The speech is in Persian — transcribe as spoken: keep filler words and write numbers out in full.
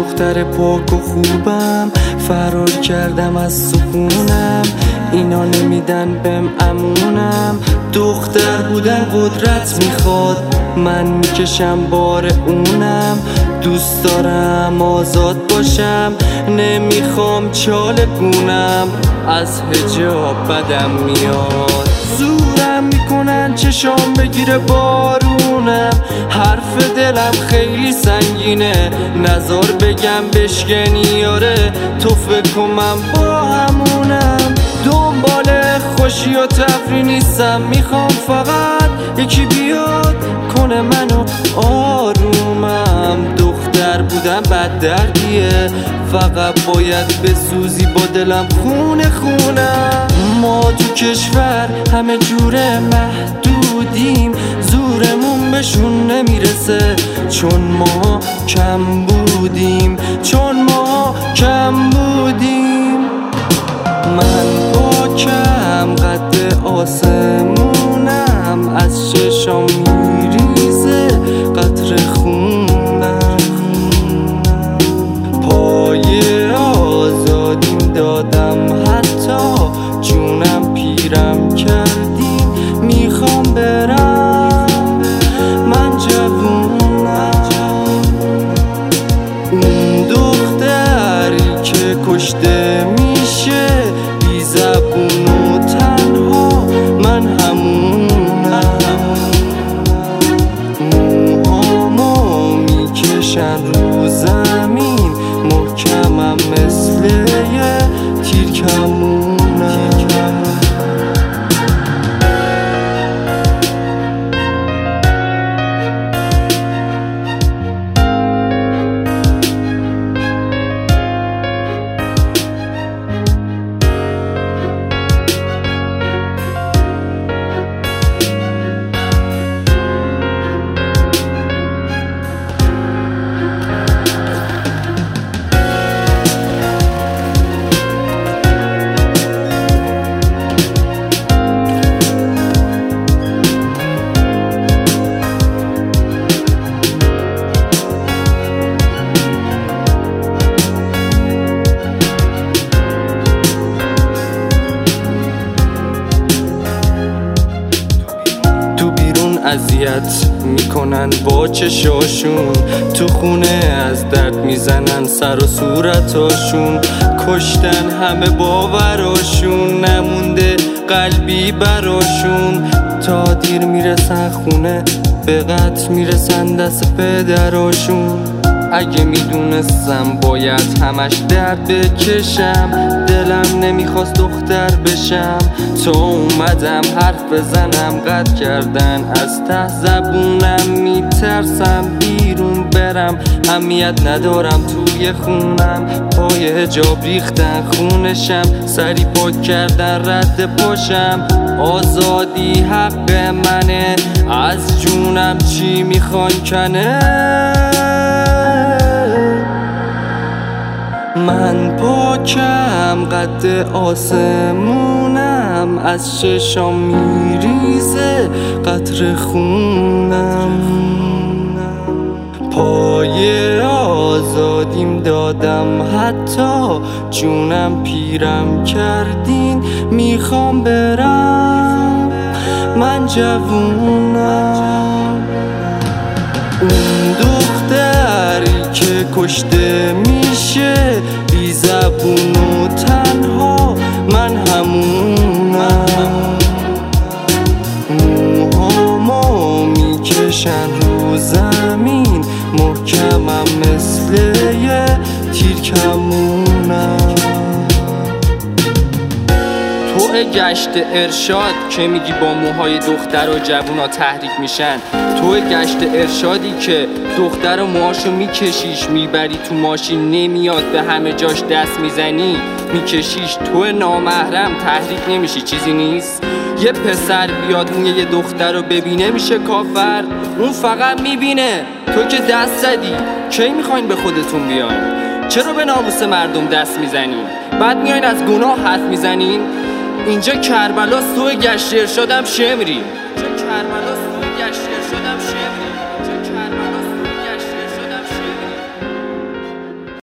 دختر پاک و خوبم، فرار کردم از سکونم، اینا نمیدن بهم امونم. دختر بودن قدرت میخواد، من میکشم بار اونم. دوست دارم آزاد باشم، نمیخوام چالگونم، از حجاب بدم میاد. زورم میکنن چشام بگیره بارونم، حرف دلم خیلی سنگینه، نزار بگم بشکنی آره، تو فکر کن من با همونم. دنبال خوشی و تفریح نیستم، میخوام فقط یکی بیاد کنه منو آرومم. دختر بودم بد دردیه، فقط باید بسوزی با دلم خونه خونم. ما تو کشور همه جوره محدودیم، زورمون بهشون نمیرسه چون ما کم بودیم، چون ما کم بودیم. من پاکم قد آسمونم، از چشام میریزه قطره خونم. پای آزادیم دادم، حتی جونم پیرم کردیم، میخوام برم من جوونم. اون دختری که کشته میشه بی زبون و تنها، من همونم. موهامو میکشن رو زمین، محکمم مثل یه تیر کمونم. اذیت میکنن با چشاشون، تو خونه از درد میزنن سر و صورتاشون. کشتن همه باوراشون، نمونده قلبی براشون. تا دیر میرسن خونه، به قتل میرسن دست پدراشون. اگه میدونستم باید همش درد بکشم، دلم نمیخواست دختر بشم. تا اومدم حرف بزنم، قطع کردن از ته زبونم. میترسم بیرون برم، اهمیت ندارم توی خونم. پای حجاب ریختن خونشم، سری پاک کردن رد پاشم. آزادی حق منه، از جونم چی میخوان کنه. من پاکم قد آسمونم، از چشام میریزه قطره خونم. پای آزادیم دادم، حتی جونم پیرم کردین، میخوام برم من جوونم. اون دختری که کشته میشه بی زبون و تنها، من همونم. موهامو میکشن رو زمین، محکمم مثل یه تیر کمونم. تو گشت ارشاد که میگی با موهای دختر و جوونا تحریک میشن، تو گشت ارشادی که دختر و موهاشو میکشیش میبری تو ماشین، نمیاد به همه جاش دست میزنی میکشیش. تو نامحرم تحریک نمیشی، چیزی نیست. یه پسر بیاد موی یه دختر رو ببینه میشه کافر، اون فقط میبینه. تو که دست زدی، کی میخواین به خودتون بیاین؟ چرا به ناموس مردم دست میزنین؟ بعد میاین از گناه حرف میزنین؟ اینجا کربلاست، تو گشت ارشادم شمری. اینجا کربلاست، تو گشت ارشادم شمری.